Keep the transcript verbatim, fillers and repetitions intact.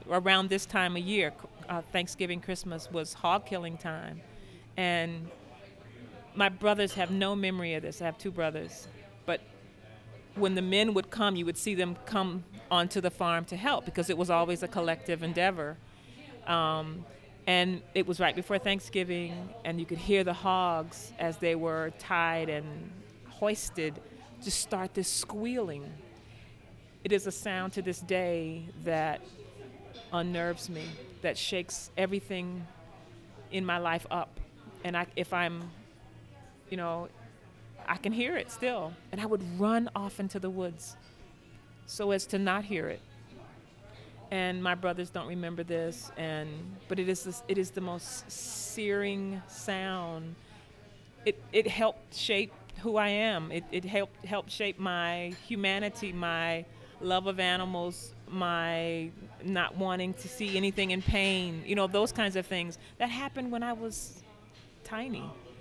around this time of year, uh, Thanksgiving, Christmas was hog killing time, and my brothers have no memory of this. I have two brothers, but when the men would come, you would see them come onto the farm to help because it was always a collective endeavor. Um, and it was right before Thanksgiving, and you could hear the hogs as they were tied and hoisted just start this squealing. It is a sound to this day that unnerves me, that shakes everything in my life up. And I, if I'm, you know, I can hear it still. And I would run off into the woods so as to not hear it. And my brothers don't remember this, and but it is this, it is the most searing sound. It it helped shape who I am. It it helped helped shape my humanity, my love of animals, my not wanting to see anything in pain. You know, those kinds of things that happened when I was tiny.